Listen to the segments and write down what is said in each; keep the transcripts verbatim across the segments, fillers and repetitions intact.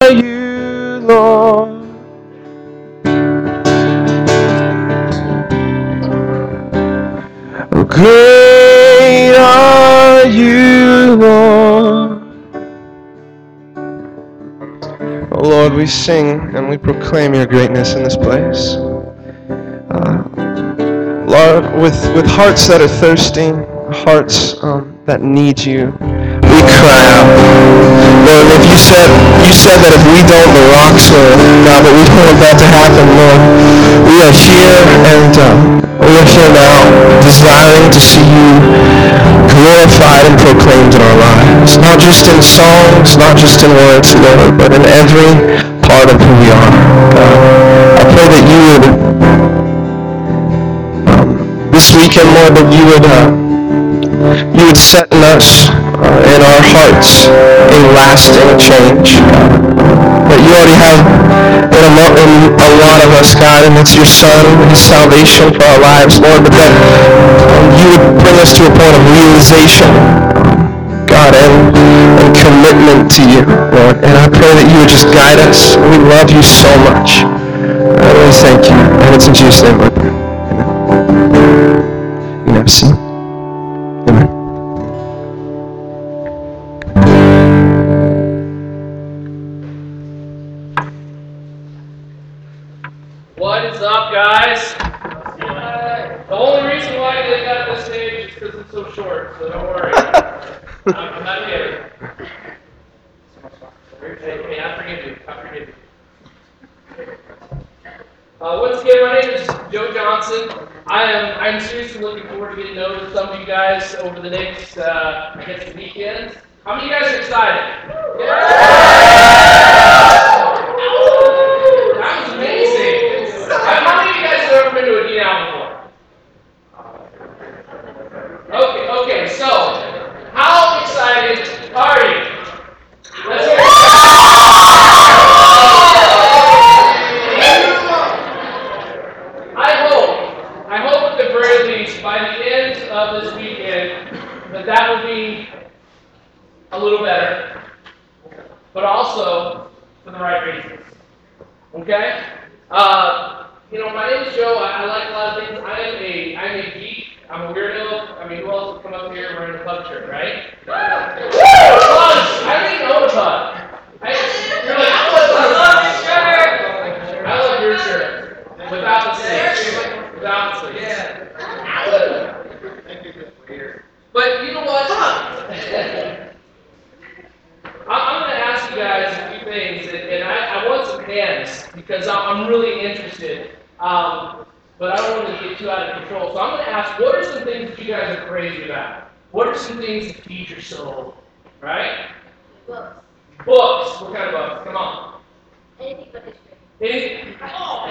you, Lord. Great are you, Lord. Oh Lord, we sing and we proclaim your greatness in this place. Uh, Lord, with, with hearts that are thirsty, hearts um, that need you, we cry out. Lord, if you said you said that if we don't, the rocks will, God, but we don't want that to happen, Lord. We are here and uh, we are here now, desiring to see you glorified and proclaimed in our lives. Not just in songs, not just in words, Lord, but in every part of who we are. God, I pray that you would, um, this weekend, Lord, that you would, uh, you would set in us, uh, in our hearts, a lasting change, God, that you already have in a, mo- in a lot of us, God, and it's your Son, his salvation for our lives, Lord, but that um, you would bring us to a point of realization, God, and, and commitment to you, Lord. And I pray that you would just guide us. We love you so much. I really thank you. And it's in Jesus' name I pray. Amen. You can have a seat. Amen. What is up, guys? The only reason why they got this stage is because it's so short, so don't worry. I'm, I'm not kidding. Hey, I forgive you. I forgive you. Uh, once again, my name is Joe Johnson. I am I'm seriously looking forward to getting to know some of you guys over the next, uh, I guess, weekend. How many of you guys are excited? Yeah! That was amazing. How many of you guys have ever been to a D Now before? Okay, okay, so how excited are you? Let's hear it. I hope, I hope at the very least, by the end of this weekend, that that will be a little better, but also for the right reasons. Okay? Uh, you know, my name is Joe. I, I like a lot of things. I am a, I'm a geek. I'm a weirdo. I mean, who else would come up here wearing a pug shirt, right? Pugs! I don't even own a pug. I, you're like, I love your shirt. I love your shirt. Without the sleeves. Without the sleeves. Yeah. But you know what? I'm going to ask you guys a few things, and, and I, I want some hands because I'm really interested. Um, but I don't want to get too out of control. So I'm going to ask, what are some things that you guys are crazy about? What are some things that feed your soul? Right? Books. Books. What kind of books? Come on. Anything but history. Anything? Oh.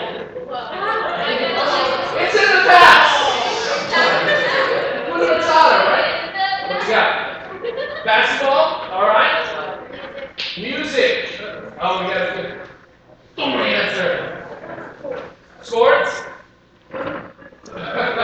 It's in the past. Put it aside, right? What you got? Basketball? All right. Music. Oh, we got a good answer. Sports? Oh.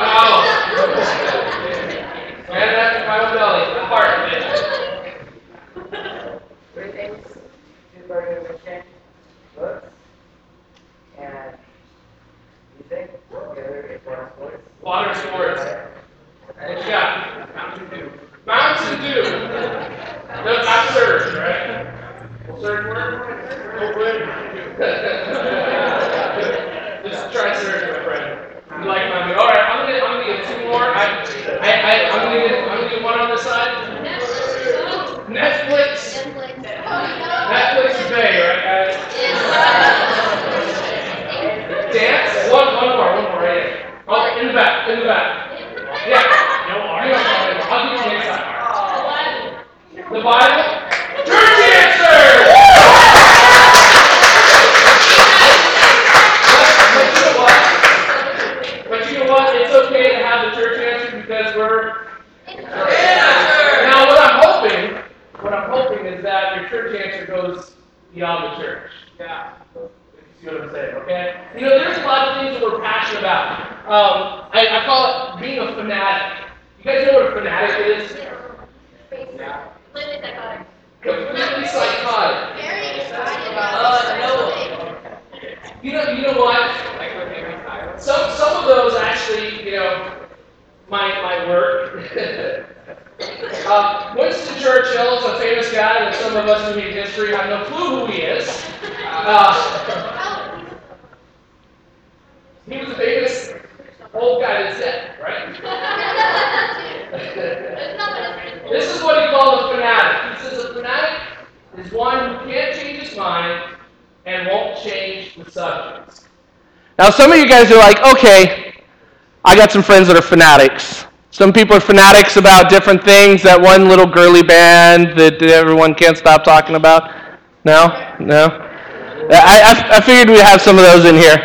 Man, that's my own belly. The heart of it. Three things. Two burning machine, books, and music. Together is water sports. Water sports. What you got? Mountain Dew. Mountain Dew. No, not Surge, right? Well, Surge word? Oh, word. Just try Surge, my friend. You like Mountain Dew. All right, I'm gonna, I'm gonna get two more. I, I, I, I'm gonna get, I'm gonna get one on this side. Netflix. Netflix. Netflix is Bay, right, guys? Dance. One, one more, one more, right here. Oh, in the back, in the back. Yeah. No art. I'll give you the side. The Bible. Church answer. But, but you know what? But you know what? It's okay to have the church answer because we're. Now, what I'm hoping, what I'm hoping is that your church answer goes beyond the church. Yeah. You see what I'm saying, okay? You know, there's a lot of things that we're passionate about. Um, I, I call it being a fanatic. You guys know what a fanatic is? Yeah. Completely psychotic. Completely psychotic. Very excited about You know, you know what? Some some of those actually, you know, might might work. uh, Winston Churchill is a famous guy that some of us who read history have no clue who he is. Uh, he was a famous old guy that's dead, right? This is what he called a fanatic. He says a fanatic is one who can't change his mind and won't change the subjects. Now, some of you guys are like, okay, I got some friends that are fanatics. Some people are fanatics about different things. That one little girly band that everyone can't stop talking about. No? No? I, I, I figured we'd have some of those in here.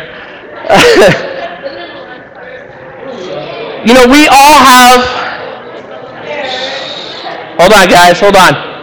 You know, we all have... Hold on, guys, hold on.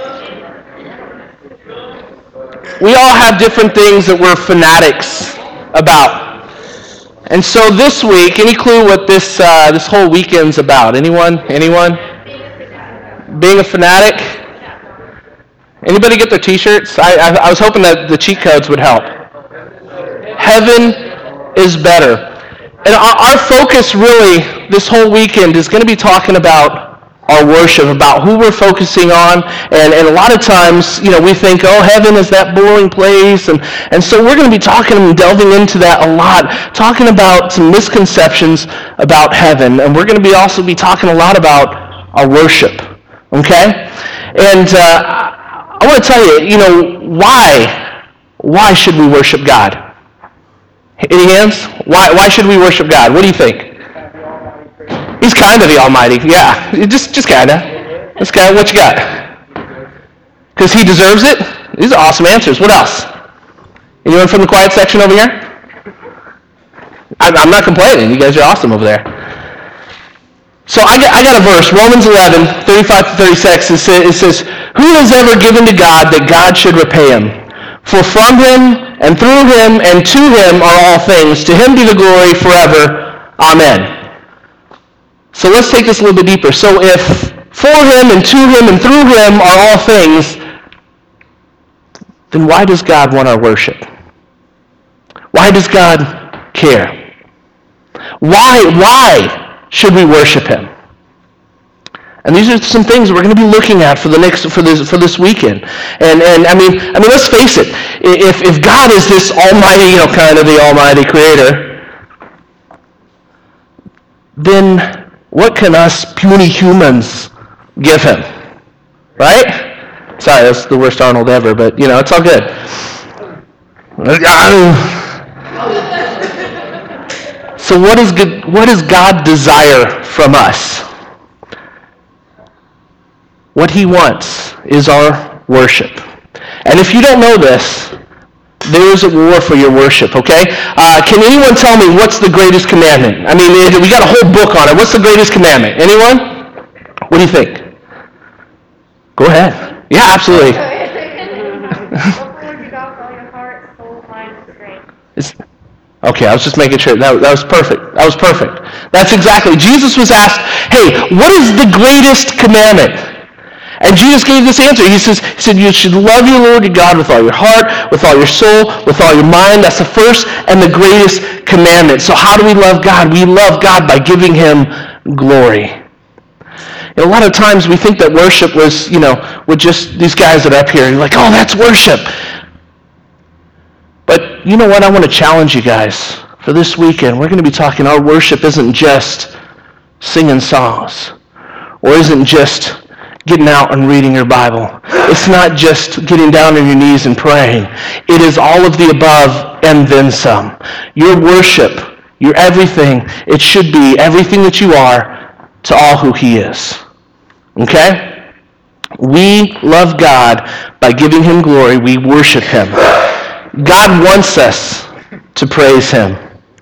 We all have different things that we're fanatics about. And so this week, any clue what this uh, this whole weekend's about? Anyone? Anyone? Being a fanatic? Anybody get their t-shirts? I, I, I was hoping that the cheat codes would help. Heaven is better. And our, our focus really this whole weekend is going to be talking about our worship, about who we're focusing on, and, and a lot of times, you know, we think, oh, heaven is that boring place, and, and so we're going to be talking and delving into that a lot, talking about some misconceptions about heaven, and we're going to be also be talking a lot about our worship, okay? And uh, I want to tell you, you know, why, why should we worship God? Any hands? Why, why should we worship God? What do you think? He's kind of the Almighty, yeah. Just just kind of. That's kind of what you got. Because he deserves it? These are awesome answers. What else? Anyone from the quiet section over here? I'm not complaining. You guys are awesome over there. So I got, I got a verse, Romans eleven, thirty-five to thirty-six. It says, it says, who has ever given to God that God should repay him? For from him and through him and to him are all things. To him be the glory forever. Amen. So let's take this a little bit deeper. So if for him and to him and through him are all things, then why does God want our worship? Why does God care? Why, why should we worship him? And these are some things we're going to be looking at for the next for this for this weekend. And and I mean I mean let's face it. If if God is this almighty, you know, kind of the almighty creator, then what can us puny humans give him? Right? Sorry, that's the worst Arnold ever, but, you know, it's all good. So what is good, what does God desire from us? What he wants is our worship. And if you don't know this, there is a war for your worship, okay? Uh, can anyone tell me what's the greatest commandment? I mean, we got a whole book on it. What's the greatest commandment? Anyone? What do you think? Go ahead. Yeah, absolutely. It's, okay, I was just making sure. That, that was perfect. That was perfect. That's exactly. Jesus was asked, hey, what is the greatest commandment? And Jesus gave this answer. He says, he said, you should love your Lord your God with all your heart, with all your soul, with all your mind. That's the first and the greatest commandment. So how do we love God? We love God by giving him glory. And a lot of times we think that worship was, you know, with just these guys that are up here. And you're like, oh, that's worship. But you know what? I want to challenge you guys. For this weekend, we're going to be talking, our worship isn't just singing songs. Or isn't just getting out and reading your Bible. It's not just getting down on your knees and praying. It is all of the above and then some. Your worship, your everything, it should be everything that you are to all who he is. Okay? We love God by giving him glory. We worship him. God wants us to praise him.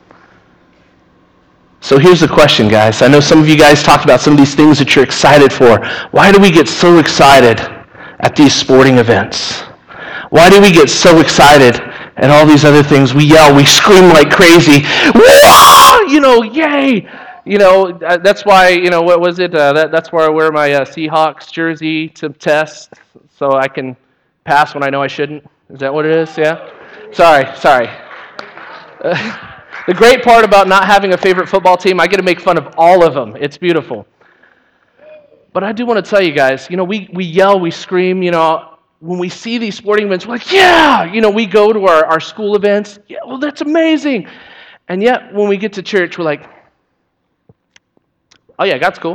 So here's the question, guys. I know some of you guys talked about some of these things that you're excited for. Why do we get so excited at these sporting events? Why do we get so excited at all these other things? We yell, we scream like crazy. Whoa! You know, yay! You know, that's why, you know, what was it? Uh, that, that's where I wear my uh, Seahawks jersey to test so I can pass when I know I shouldn't. Is that what it is? Yeah? Sorry, sorry. The great part about not having a favorite football team, I get to make fun of all of them. It's beautiful. But I do want to tell you guys, you know, we, we yell, we scream, you know, when we see these sporting events, we're like, yeah! You know, we go to our, our school events, yeah, well, that's amazing. And yet, when we get to church, we're like, oh yeah, God's cool.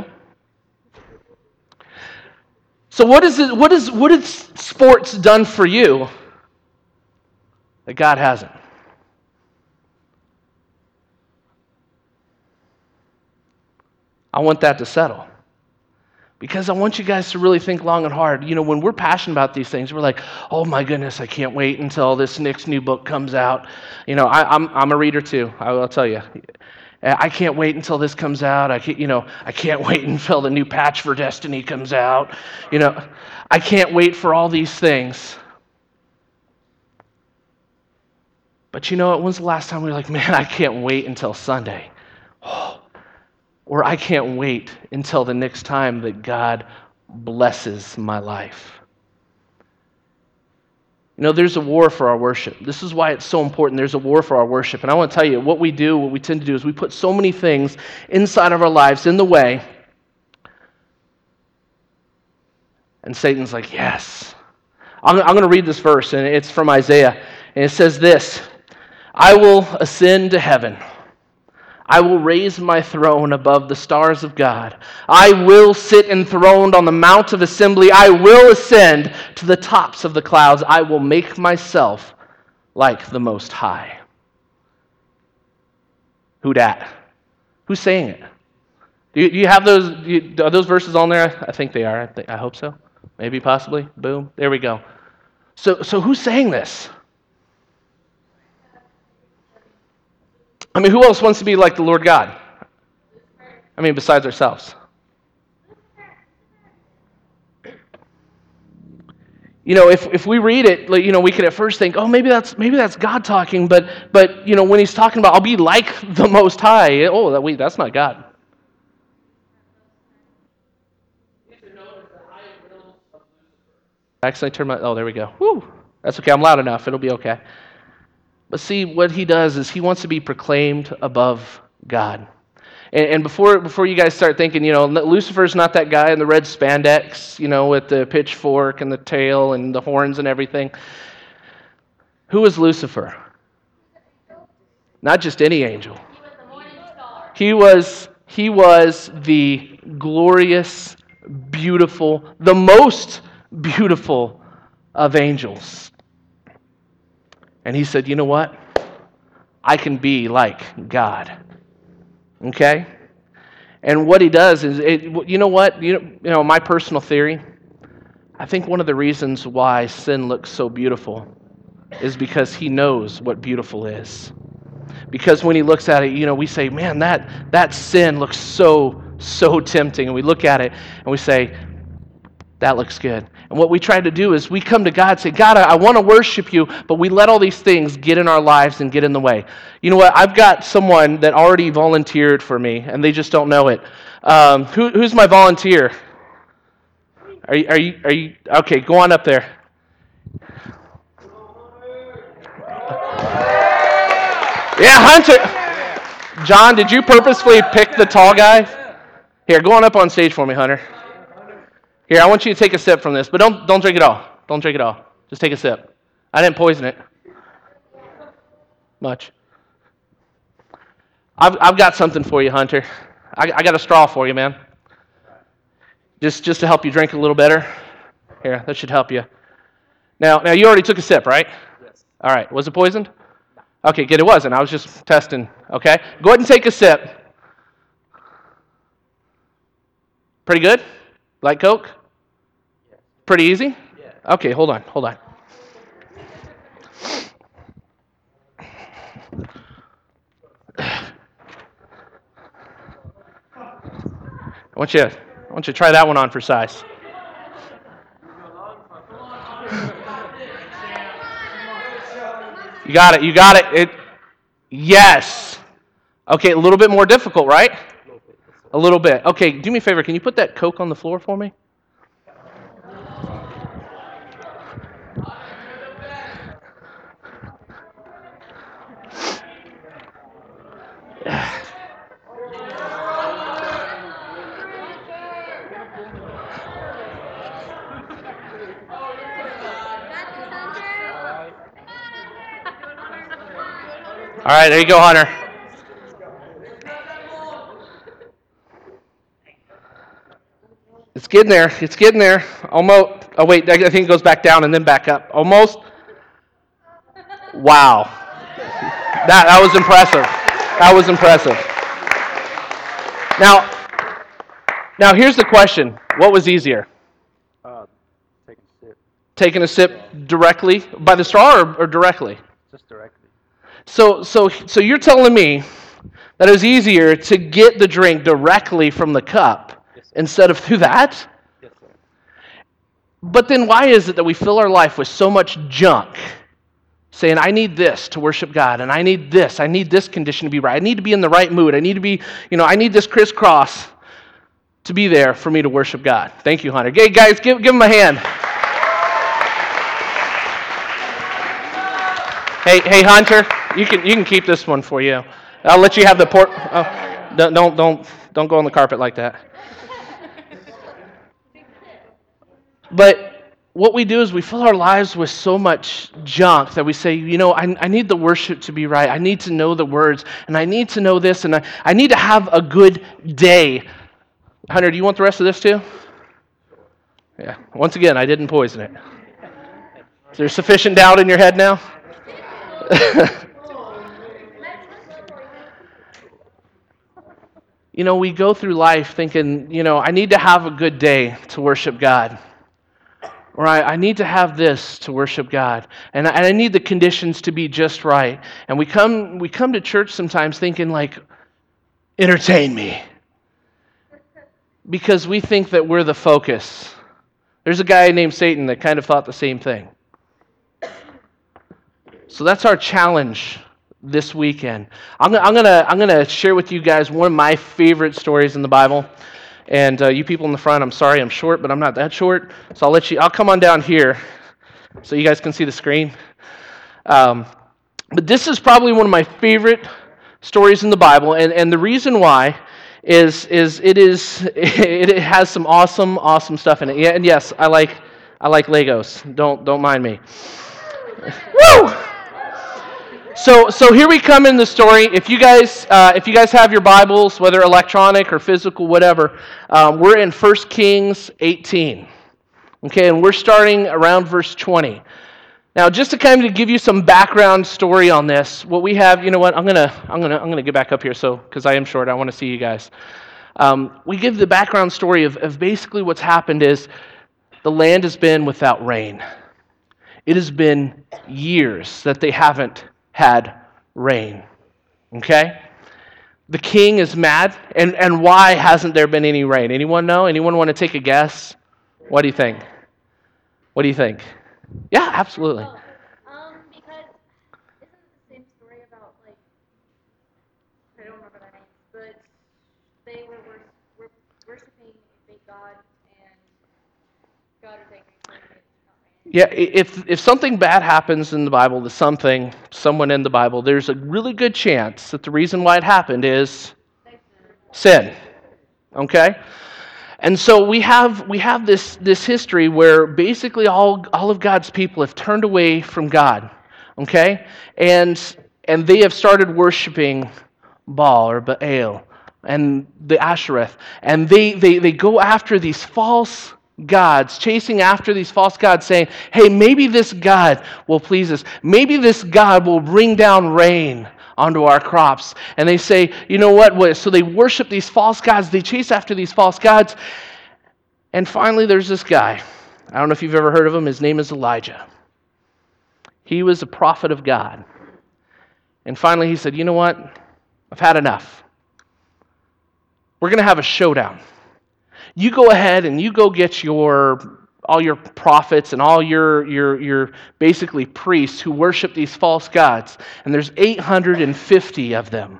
So what is it, what is what has sports done for you that God hasn't? I want that to settle. Because I want you guys to really think long and hard. You know, when we're passionate about these things, we're like, oh my goodness, I can't wait until this next new book comes out. You know, I, I'm I'm a reader too, I will tell you. I can't wait until this comes out. I can't, you know, I can't wait until the new patch for Destiny comes out. You know, I can't wait for all these things. But you know what? When's the last time we were like, man, I can't wait until Sunday? Oh. Or I can't wait until the next time that God blesses my life. You know, there's a war for our worship. This is why it's so important. There's a war for our worship. And I want to tell you, what we do, what we tend to do is we put so many things inside of our lives in the way. And Satan's like, yes. I'm, I'm going to read this verse, and it's from Isaiah. And it says this, I will ascend to heaven. I will raise my throne above the stars of God. I will sit enthroned on the mount of assembly. I will ascend to the tops of the clouds. I will make myself like the Most High. Who dat? Who's saying it? Do you, do you have those? Do you, are those verses on there? I think they are. I, think, I hope so. Maybe, possibly. Boom. There we go. So, so who's saying this? I mean, who else wants to be like the Lord God? I mean, besides ourselves. You know, if, if we read it, like, you know, we could at first think, oh, maybe that's maybe that's God talking, but but you know, when he's talking about, I'll be like the Most High, oh, that wait, that's not God. I accidentally turned my, oh, there we go. Woo, that's okay. I'm loud enough. It'll be okay. But see, what he does is he wants to be proclaimed above God. And, and before before you guys start thinking, you know, Lucifer's not that guy in the red spandex, you know, with the pitchfork and the tail and the horns and everything. Who is Lucifer? Not just any angel. He was he was the glorious, beautiful, the most beautiful of angels. And he said, you know what? I can be like God. Okay? And what he does is, it, you know what? You know, you know, my personal theory, I think one of the reasons why sin looks so beautiful is because he knows what beautiful is. Because when he looks at it, you know, we say, man, that, that sin looks so, so tempting. And we look at it and we say, that looks good. And what we try to do is we come to God and say, God, I, I want to worship you, but we let all these things get in our lives and get in the way. You know what? I've got someone that already volunteered for me, and they just don't know it. Um, who, who's my volunteer? Are you, are you, are you, okay, go on up there. Yeah, Hunter. John, did you purposefully pick the tall guy? Here, go on up on stage for me, Hunter. Here, I want you to take a sip from this, but don't don't drink it all. Don't drink it all. Just take a sip. I didn't poison it. Much. I've I've got something for you, Hunter. I I got a straw for you, man. Just just to help you drink a little better. Here, that should help you. Now now you already took a sip, right? Yes. All right. Was it poisoned? Okay, good. It wasn't. I was just testing. Okay. Go ahead and take a sip. Pretty good? Like Coke? Pretty easy? Yeah. Okay, hold on, hold on. I want you, I want you to try that one on for size. You got it, you got it. It yes. Okay, a little bit more difficult, right? A little bit. Okay, do me a favor. Can you put that Coke on the floor for me? right, there you go, Hunter. It's getting there. It's getting there. Almost. Oh, wait. I think it goes back down and then back up. Almost. Wow. That, that was impressive. That was impressive. Now, now here's the question. What was easier? Uh, taking a sip. Taking a sip directly by the straw or, or directly? Just directly. So, so, so you're telling me that it was easier to get the drink directly from the cup Yes, sir. instead of through that? Yes, sir. But then why is it that we fill our life with so much junk? Saying, I need this to worship God, and I need this, I need this condition to be right. I need to be in the right mood. I need to be, you know, I need this crisscross to be there for me to worship God. Thank you, Hunter. Hey, guys, give, give him a hand. Hey, hey, Hunter, you can you can keep this one for you. I'll let you have the port. Oh, don't don't don't don't go on the carpet like that. But what we do is we fill our lives with so much junk that we say, you know, I, I need the worship to be right. I need to know the words, and I need to know this, and I, I need to have a good day. Hunter, do you want the rest of this too? Yeah. Once again, I didn't poison it. Is there sufficient doubt in your head now? You know, we go through life thinking, you know, I need to have a good day to worship God. Or I, I need to have this to worship God. And I, and I need the conditions to be just right. And we come we come to church sometimes thinking like, entertain me. Because we think that we're the focus. There's a guy named Satan that kind of thought the same thing. So that's our challenge this weekend. I'm, I'm gonna I'm gonna share with you guys one of my favorite stories in the Bible. And uh, you people in the front, I'm sorry, I'm short, but I'm not that short. So I'll let you. I'll come on down here, so you guys can see the screen. Um, but this is probably one of my favorite stories in the Bible, and, and the reason why is is it is it has some awesome awesome stuff in it. Yeah, and yes, I like I like Legos. Don't don't mind me. Woo! So, so here we come in the story. If you guys, uh, if you guys have your Bibles, whether electronic or physical, whatever, um, we're in First Kings eighteen. Okay, and we're starting around verse twenty. Now, just to kind of give you some background story on this, what we have, you know what? I'm gonna, I'm gonna, I'm gonna get back up here, so because I am short, I want to see you guys. Um, we give the background story of, of basically what's happened is the land has been without rain. It has been years that they haven't had rain. Okay? The king is mad, and, and why hasn't there been any rain? Anyone know? Anyone want to take a guess? What do you think? What do you think? Yeah, absolutely. Oh, um, because isn't it the same story about, like, I don't remember their names, but they were wor- wor- worshiping a fake god, and God was angry, so he made it not rain. Yeah, if if something bad happens in the Bible to something, someone in the Bible, there's a really good chance that the reason why it happened is sin. Okay? And so we have we have this this history where basically all all of God's people have turned away from God. Okay? And and they have started worshiping Baal or Baal and the Ashereth. And they they, they go after these false gods, chasing after these false gods, saying, hey, maybe this God will please us. Maybe this God will bring down rain onto our crops. And they say, you know what? So they worship these false gods. They chase after these false gods. And finally, there's this guy. I don't know if you've ever heard of him. His name is Elijah. He was a prophet of God. And finally, he said, you know what? I've had enough. We're going to have a showdown. You go ahead and you go get your all your prophets and all your your your basically priests who worship these false gods, and there's eight hundred fifty of them.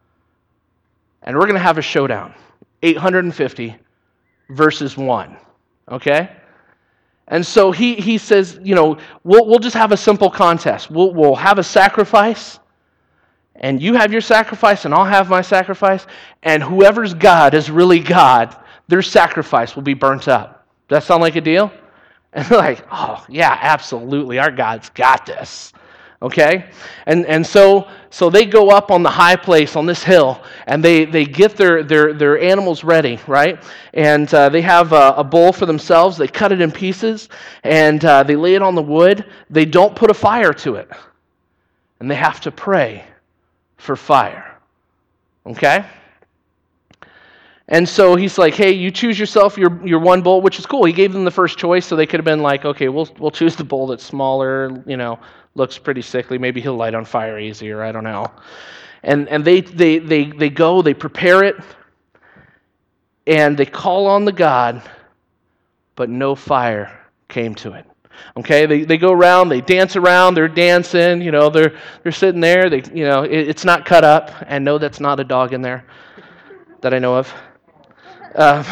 And we're going to have a showdown. eight hundred fifty versus one. Okay? And so he he says, you know, we'll we'll just have a simple contest. We'll we'll have a sacrifice, and you have your sacrifice and I'll have my sacrifice, and whoever's God is really God, their sacrifice will be burnt up. Does that sound like a deal? And they're like, oh, yeah, absolutely. Our God's got this. Okay? And and so so they go up on the high place on this hill, and they, they get their, their, their animals ready, right? And uh, they have a, a bowl for themselves. They cut it in pieces, and uh, they lay it on the wood. They don't put a fire to it. And they have to pray for fire. Okay? And so he's like, hey, you choose yourself your, your one bowl, which is cool. He gave them the first choice, so they could have been like, okay, we'll we'll choose the bowl that's smaller, you know, looks pretty sickly. Maybe he'll light on fire easier. I don't know. And and they they they they go, they prepare it, and they call on the God, but no fire came to it. Okay, they they go around, they dance around, they're dancing, you know, they're they're sitting there, they you know, it, it's not cut up, and no, that's not a dog in there that I know of. Uh,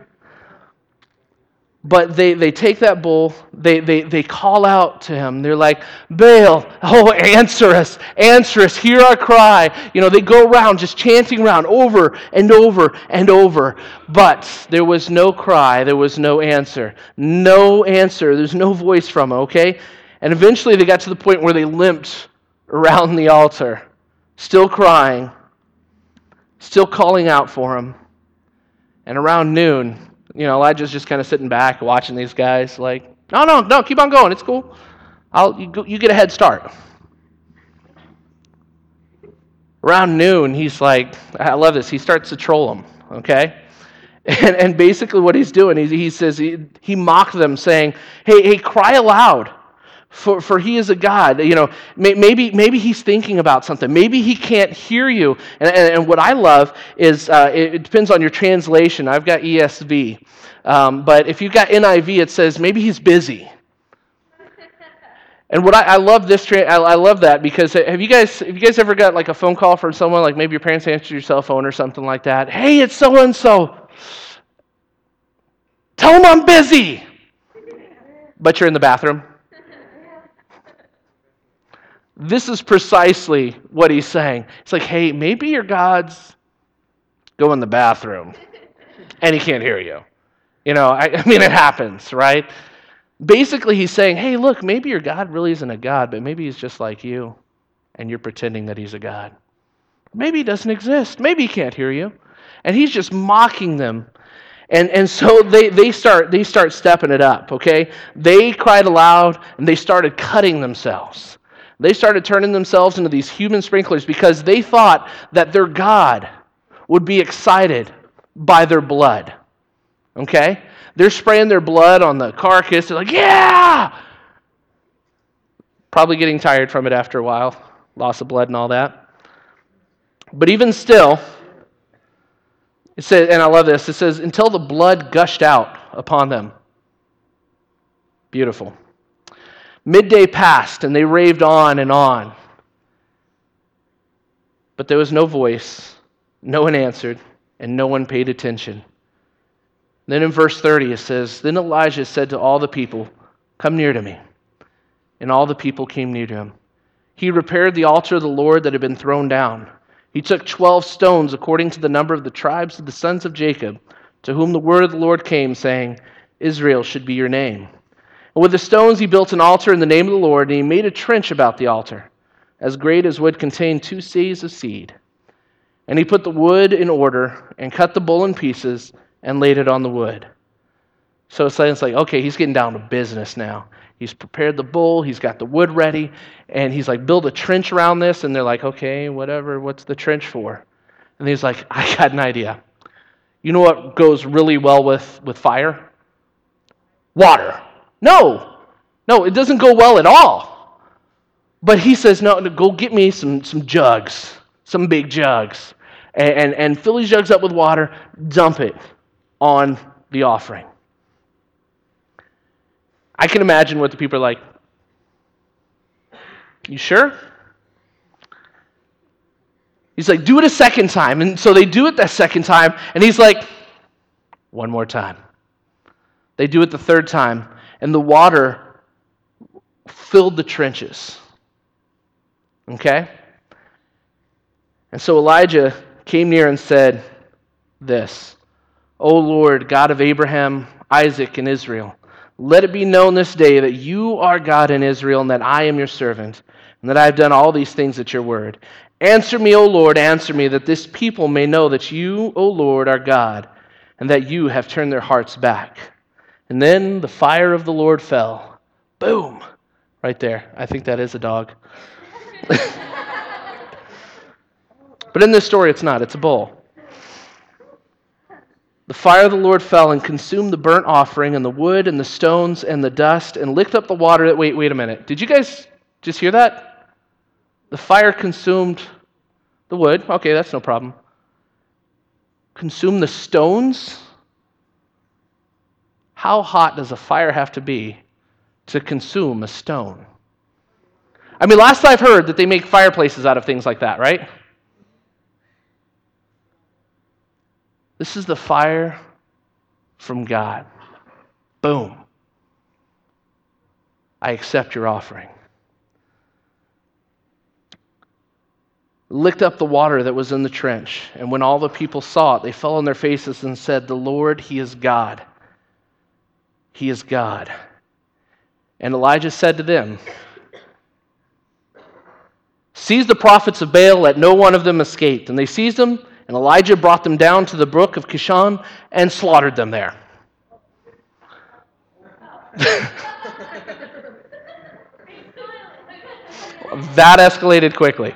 but they, they take that bull, they, they, they call out to him. They're like, Baal, oh, answer us, answer us, hear our cry. You know, they go around just chanting around over and over and over. But there was no cry, there was no answer. No answer, there's no voice from him, okay? And eventually they got to the point where they limped around the altar, still crying, still calling out for him. And around noon, you know, Elijah's just kind of sitting back, watching these guys, like, no, no, no, keep on going, it's cool. I'll you, go, you get a head start. Around noon, he's like, I love this. He starts to troll them, okay? And and basically what he's doing, he, he says he, he mocked them, saying, hey, hey, cry aloud. For for he is a God. You know, may, maybe maybe he's thinking about something. Maybe he can't hear you. And, and, and what I love is, uh, it, it depends on your translation. I've got E S V. Um, but if you've got N I V, it says maybe he's busy. And what I, I love this, tra- I, I love that because have you guys have you guys ever got like a phone call from someone, like maybe your parents answered your cell phone or something like that? Hey, it's so-and-so. Tell them I'm busy. But you're in the bathroom. This is precisely what he's saying. It's like, hey, maybe your God's go in the bathroom and he can't hear you. You know, I, I mean, it happens, right? Basically, he's saying, hey, look, maybe your God really isn't a God, but maybe he's just like you and you're pretending that he's a God. Maybe he doesn't exist. Maybe he can't hear you. And he's just mocking them. And and so they, they start they start stepping it up, okay? They cried aloud and they started cutting themselves. They started turning themselves into these human sprinklers because they thought that their God would be excited by their blood. Okay? They're spraying their blood on the carcass. They're like, yeah! Probably getting tired from it after a while. Loss of blood and all that. But even still, it says, and I love this, it says, until the blood gushed out upon them. Beautiful. Midday passed, and they raved on and on. But there was no voice, no one answered, and no one paid attention. Then in verse thirty it says, Then Elijah said to all the people, Come near to me. And all the people came near to him. He repaired the altar of the Lord that had been thrown down. He took twelve stones according to the number of the tribes of the sons of Jacob, to whom the word of the Lord came, saying, Israel should be your name. And with the stones he built an altar in the name of the Lord, and he made a trench about the altar, as great as would contain two seahs of seed. And he put the wood in order, and cut the bull in pieces, and laid it on the wood. So it's like, okay, he's getting down to business now. He's prepared the bull, he's got the wood ready, and he's like, build a trench around this, and they're like, okay, whatever, what's the trench for? And he's like, I got an idea. You know what goes really well with, with fire? Water. No, no, it doesn't go well at all. But he says, no, go get me some, some jugs, some big jugs, and, and, and fill these jugs up with water, dump it on the offering. I can imagine what the people are like. You sure? He's like, do it a second time. And so they do it that second time, and he's like, one more time. They do it the third time, and the water filled the trenches. Okay? And so Elijah came near and said this, O Lord, God of Abraham, Isaac, and Israel, Let it be known this day that you are God in Israel, and that I am your servant, and that I have done all these things at your word. Answer me, O Lord, answer me, that this people may know that you, O Lord, are God, and that you have turned their hearts back. And then the fire of the Lord fell. Boom! Right there. I think that is a dog. But in this story, it's not. It's a bull. The fire of the Lord fell and consumed the burnt offering and the wood and the stones and the dust and licked up the water. Wait, wait a minute. Did you guys just hear that? The fire consumed the wood. Okay, that's no problem. Consumed the stones? How hot does a fire have to be to consume a stone? I mean, last I've heard that they make fireplaces out of things like that, right? This is the fire from God. Boom. I accept your offering. Licked up the water that was in the trench, and when all the people saw it, they fell on their faces and said, "The Lord, He is God. He is God." And Elijah said to them, "Seize the prophets of Baal, let no one of them escape." And they seized them, and Elijah brought them down to the brook of Kishon and slaughtered them there. That escalated quickly.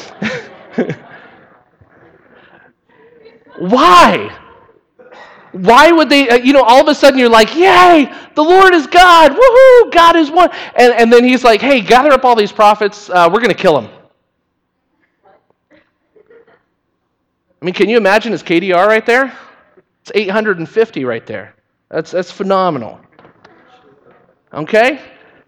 Why? Why would they, uh, you know, all of a sudden you're like, yay, the Lord is God, woohoo, God is one. And, and then he's like, hey, gather up all these prophets, uh, we're going to kill them. I mean, can you imagine his K D R right there? It's eight hundred fifty right there. That's, that's phenomenal. Okay?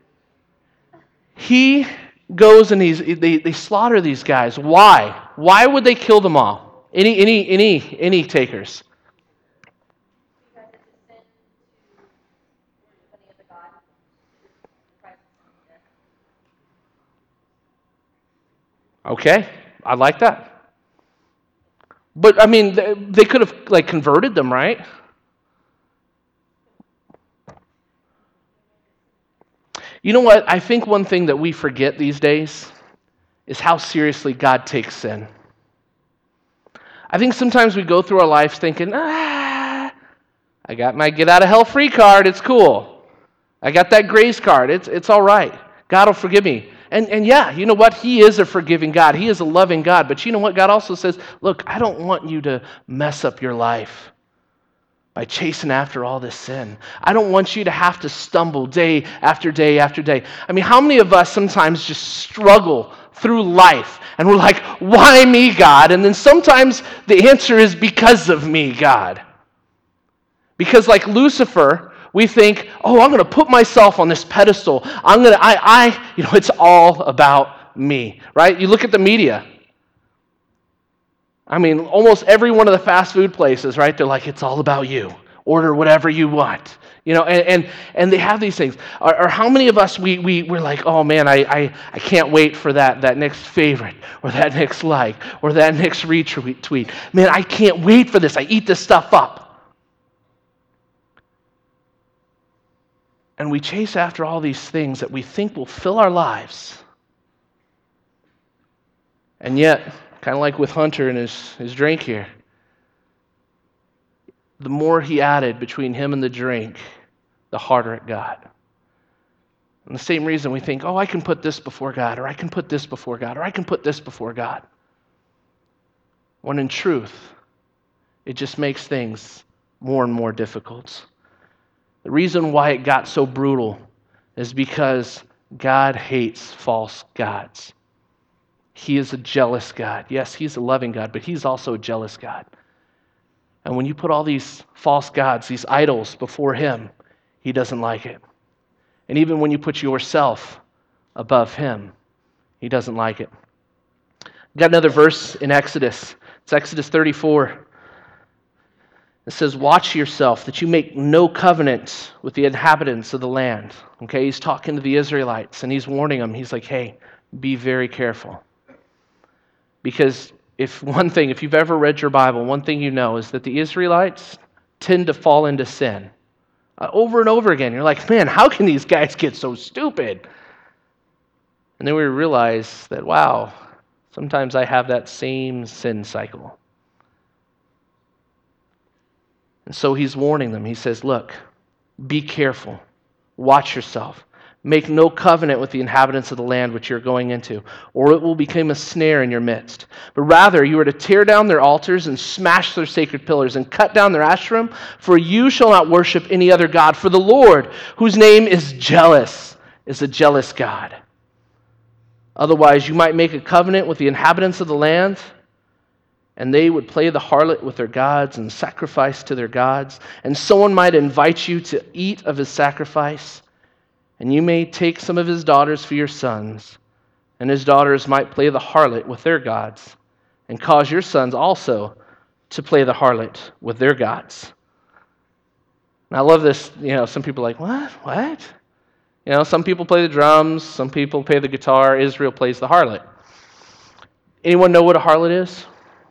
He goes and he's, they, they slaughter these guys. Why? Why would they kill them all? Any, any, any, any takers? Okay, I like that. But, I mean, they, they could have, like, converted them, right? You know what? I think one thing that we forget these days is how seriously God takes sin. I think sometimes we go through our lives thinking, ah, I got my get out of hell free card, it's cool. I got that grace card, it's, it's all right. God will forgive me. And, and yeah, you know what? He is a forgiving God. He is a loving God. But you know what? God also says, look, I don't want you to mess up your life by chasing after all this sin. I don't want you to have to stumble day after day after day. I mean, how many of us sometimes just struggle through life and we're like, why me, God? And then sometimes the answer is because of me, God. Because like Lucifer, we think, oh, I'm going to put myself on this pedestal. I'm going to, I, I, you know, it's all about me, right? You look at the media. I mean, almost every one of the fast food places, right? They're like, it's all about you. Order whatever you want. You know, and and, and they have these things. Or, or how many of us, we, we, we're like, oh man, I, I, I can't wait for that, that next favorite, or that next like, or that next retweet. Man, I can't wait for this. I eat this stuff up. And we chase after all these things that we think will fill our lives. And yet, kind of like with Hunter and his, his drink here, the more he added between him and the drink, the harder it got. And the same reason we think, oh, I can put this before God, or I can put this before God, or I can put this before God. When in truth, it just makes things more and more difficult. The reason why it got so brutal is because God hates false gods. He is a jealous God. Yes, He's a loving God, but He's also a jealous God. And when you put all these false gods, these idols before Him, He doesn't like it. And even when you put yourself above Him, He doesn't like it. Got another verse in Exodus. It's Exodus thirty-four. It says, watch yourself that you make no covenant with the inhabitants of the land. Okay, he's talking to the Israelites and he's warning them. He's like, hey, be very careful. Because if one thing, if you've ever read your Bible, one thing you know is that the Israelites tend to fall into sin Uh, over and over again. You're like, man, how can these guys get so stupid? And then we realize that, wow, sometimes I have that same sin cycle. And so he's warning them. He says, look, be careful. Watch yourself. Make no covenant with the inhabitants of the land which you're going into, or it will become a snare in your midst. But rather, you are to tear down their altars and smash their sacred pillars and cut down their Asherim, for you shall not worship any other God. For the Lord, whose name is jealous, is a jealous God. Otherwise, you might make a covenant with the inhabitants of the land, and they would play the harlot with their gods and sacrifice to their gods, and someone might invite you to eat of his sacrifice. And you may take some of his daughters for your sons, and his daughters might play the harlot with their gods, and cause your sons also to play the harlot with their gods. And I love this, you know, some people are like, what? What? You know, some people play the drums, some people play the guitar, Israel plays the harlot. Anyone know what a harlot is?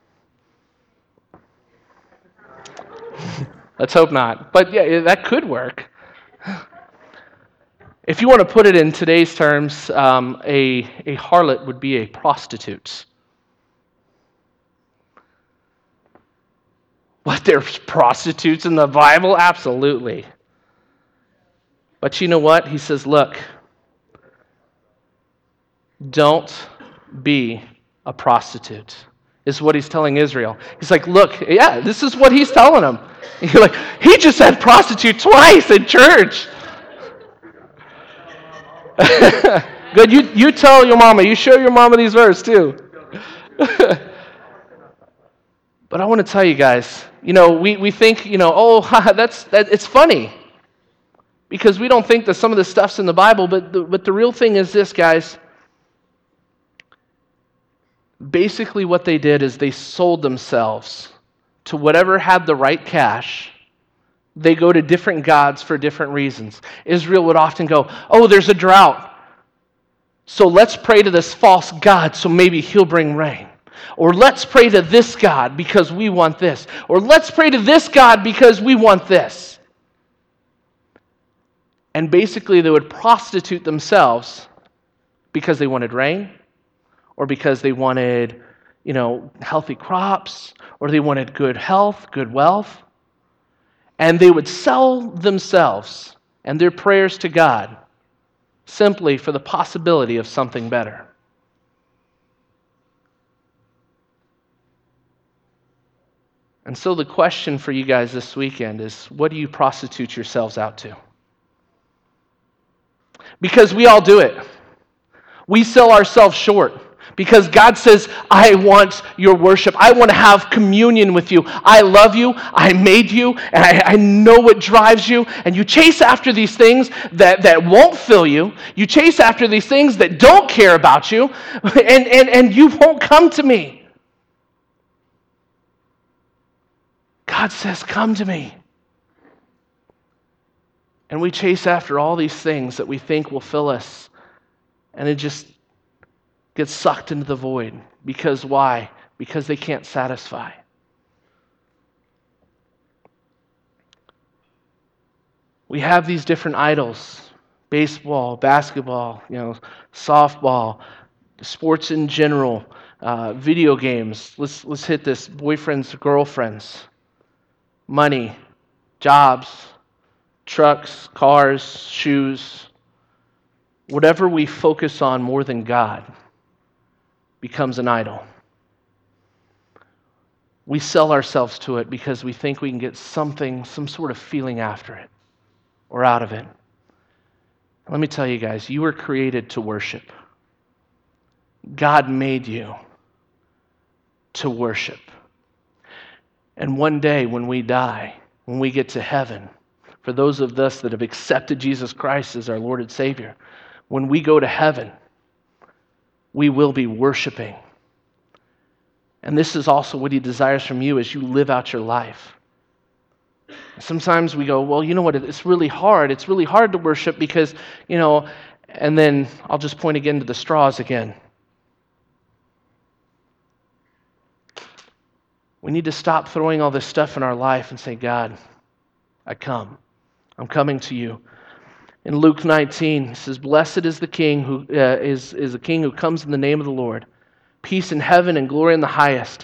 Let's hope not. But yeah, that could work. If you want to put it in today's terms, um, a, a harlot would be a prostitute. What, there's prostitutes in the Bible? Absolutely. But you know what? He says, look, don't be a prostitute, is what he's telling Israel. He's like, look, yeah, this is what he's telling them. You're like, he just said prostitute twice in church. Good, you, you tell your mama, you show your mama these verses too. But I want to tell you guys, you know, we, we think, you know, oh, that's that, it's funny. Because we don't think that some of this stuff's in the Bible, but the, but the real thing is this, guys. Basically what they did is they sold themselves to whatever had the right cash. They go to different gods for different reasons. Israel would often go, oh, there's a drought, so let's pray to this false god so maybe he'll bring rain. Or let's pray to this god because we want this. Or let's pray to this god because we want this. And basically they would prostitute themselves because they wanted rain, or because they wanted, you know, healthy crops, or they wanted good health, good wealth. And they would sell themselves and their prayers to God simply for the possibility of something better. And so the question for you guys this weekend is, what do you prostitute yourselves out to? Because we all do it. We sell ourselves short. Because God says, I want your worship. I want to have communion with you. I love you. I made you. And I, I know what drives you. And you chase after these things that, that won't fill you. You chase after these things that don't care about you. And, and, and you won't come to me. God says, come to me. And we chase after all these things that we think will fill us. And it just gets sucked into the void. Because why? Because they can't satisfy. We have these different idols. Baseball, basketball, you know, softball, sports in general, uh, video games. Let's let's hit this. Boyfriends, girlfriends, money, jobs, trucks, cars, shoes. Whatever we focus on more than God becomes an idol. We sell ourselves to it because we think we can get something, some sort of feeling after it or out of it. Let me tell you guys, you were created to worship. God made you to worship. And one day when we die, when we get to heaven, for those of us that have accepted Jesus Christ as our Lord and Savior, when we go to heaven, we will be worshiping. And this is also what he desires from you as you live out your life. Sometimes we go, well, you know what, it's really hard. It's really hard to worship because, you know, and then I'll just point again to the straws again. We need to stop throwing all this stuff in our life and say, God, I come. I'm coming to you. In Luke nineteen, it says, "Blessed is the king who uh, is is the king who comes in the name of the Lord. Peace in heaven and glory in the highest."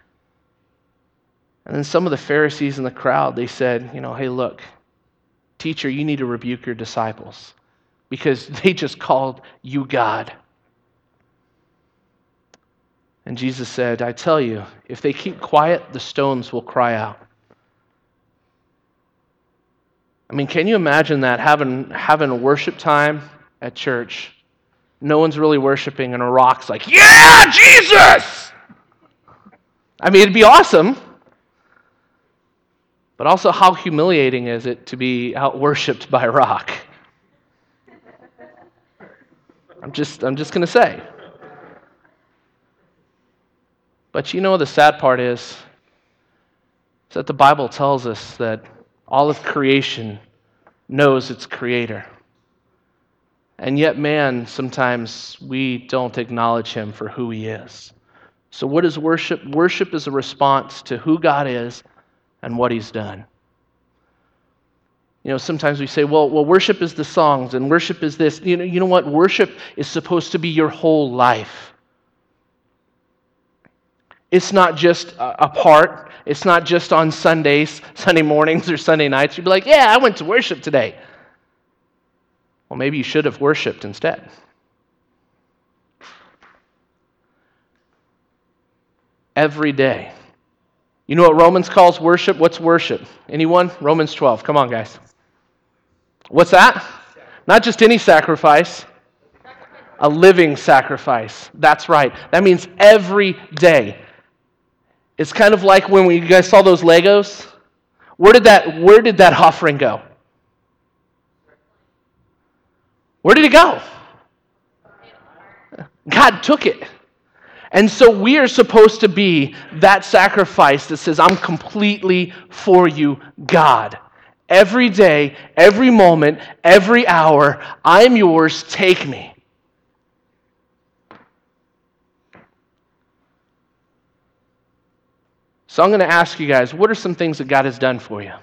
And then some of the Pharisees in the crowd, they said, you know, "Hey, look, teacher, you need to rebuke your disciples because they just called you God." And Jesus said, "I tell you, if they keep quiet, the stones will cry out." I mean, can you imagine that, having, having a worship time at church? No one's really worshiping, and a rock's like, "Yeah, Jesus!" I mean, it'd be awesome. But also, how humiliating is it to be out-worshipped by a rock? I'm just, I'm just going to say. But you know, the sad part is, is that the Bible tells us that all of creation knows its creator. And yet man, sometimes we don't acknowledge him for who he is. So what is worship? Worship is a response to who God is and what he's done. You know, sometimes we say, well, well, worship is the songs and worship is this. You know, you know what? Worship is supposed to be your whole life. It's not just a part. It's not just on Sundays, Sunday mornings or Sunday nights. You'd be like, "Yeah, I went to worship today." Well, maybe you should have worshiped instead. Every day. You know what Romans calls worship? What's worship? Anyone? Romans twelve. Come on, guys. What's that? Not just any sacrifice. A living sacrifice. That's right. That means every day. It's kind of like when we, you guys saw those Legos. Where did that, where did that offering go? Where did it go? God took it. And so we are supposed to be that sacrifice that says, "I'm completely for you, God. Every day, every moment, every hour, I'm yours, take me." So I'm going to ask you guys, what are some things that God has done for you?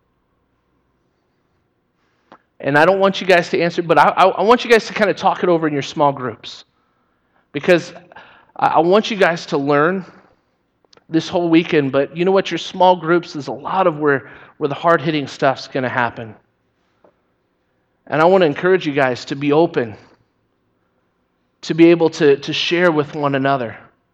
And I don't want you guys to answer, but I, I, I want you guys to kind of talk it over in your small groups. Because I, I want you guys to learn this whole weekend, but you know what? Your small groups is a lot of where, where the hard-hitting stuff's going to happen. And I want to encourage you guys to be open, to be able to, to share with one another,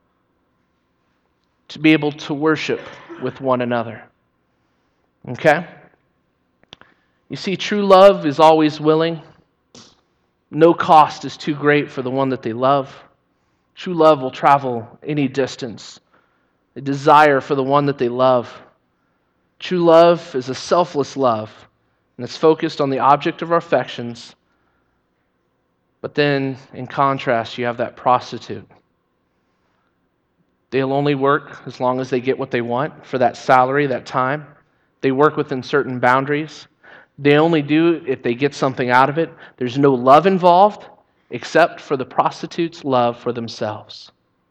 to be able to worship with one another. Okay? You see, true love is always willing. No cost is too great for the one that they love. True love will travel any distance. A desire for the one that they love. True love is a selfless love, and it's focused on the object of our affections. But then, in contrast, you have that prostitute. They'll only work as long as they get what they want for that salary, that time. They work within certain boundaries. They only do if they get something out of it. There's no love involved except for the prostitute's love for themselves.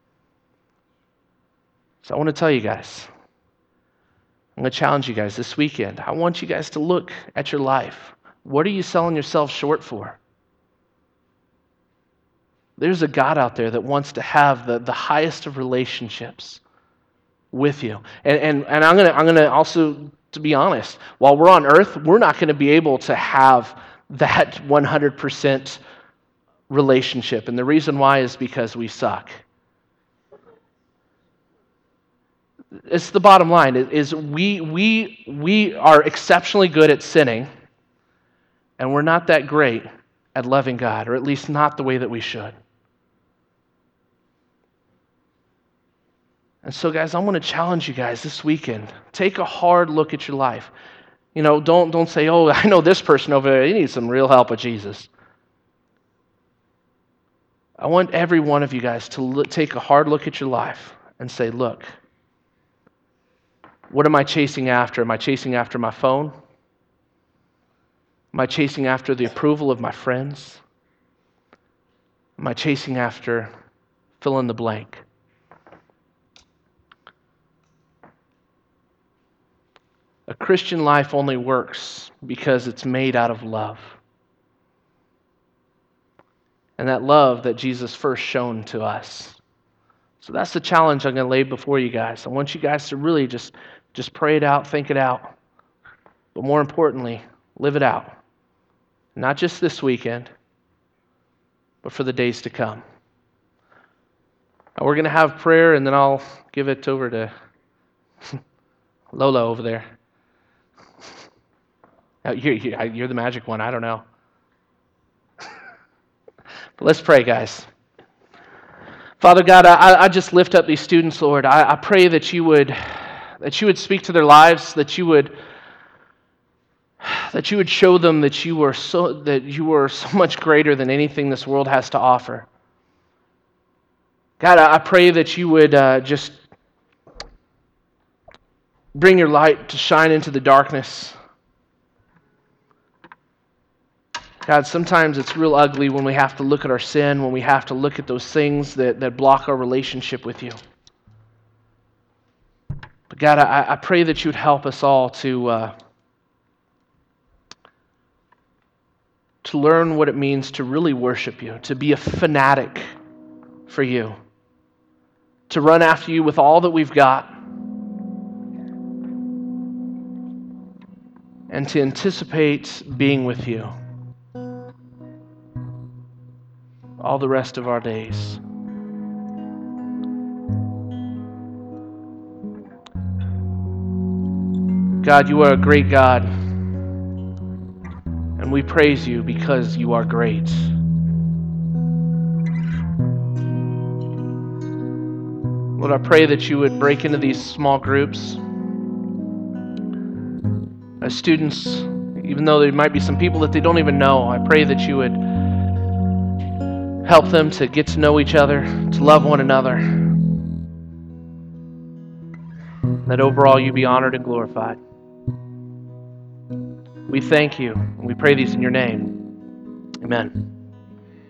So I want to tell you guys, I'm going to challenge you guys this weekend. I want you guys to look at your life. What are you selling yourself short for? There's a God out there that wants to have the, the highest of relationships with you. And and, and I'm gonna I'm gonna also, to be honest, while we're on earth, we're not going to be able to have that one hundred percent relationship. And the reason why is because we suck. It's the bottom line, is we we we are exceptionally good at sinning, and we're not that great at loving God, or at least not the way that we should. And so, guys, I want to challenge you guys this weekend. Take a hard look at your life. You know, don't, don't say, "Oh, I know this person over there. He needs some real help with Jesus." I want every one of you guys to look, take a hard look at your life and say, "Look, what am I chasing after? Am I chasing after my phone? Am I chasing after the approval of my friends? Am I chasing after fill in the blank?" A Christian life only works because it's made out of love. And that love that Jesus first shown to us. So that's the challenge I'm going to lay before you guys. I want you guys to really just, just pray it out, think it out. But more importantly, live it out. Not just this weekend, but for the days to come. Now we're going to have prayer, and then I'll give it over to Lola over there. You're, you're the magic one. I don't know. But let's pray, guys. Father God, I, I just lift up these students, Lord. I, I pray that you would that you would speak to their lives, that you would that you would show them that you are so that you are so much greater than anything this world has to offer. God, I, I pray that you would uh, just bring your light to shine into the darkness. God, sometimes it's real ugly when we have to look at our sin, when we have to look at those things that, that block our relationship with you. But God, I, I pray that you would help us all to, uh, to learn what it means to really worship you, to be a fanatic for you, to run after you with all that we've got, and to anticipate being with you all the rest of our days. God, you are a great God, and we praise you because you are great. Lord, I pray that you would break into these small groups. As students, even though there might be some people that they don't even know, I pray that you would help them to get to know each other, to love one another. That overall you be honored and glorified. We thank you, and we pray these in your name. Amen.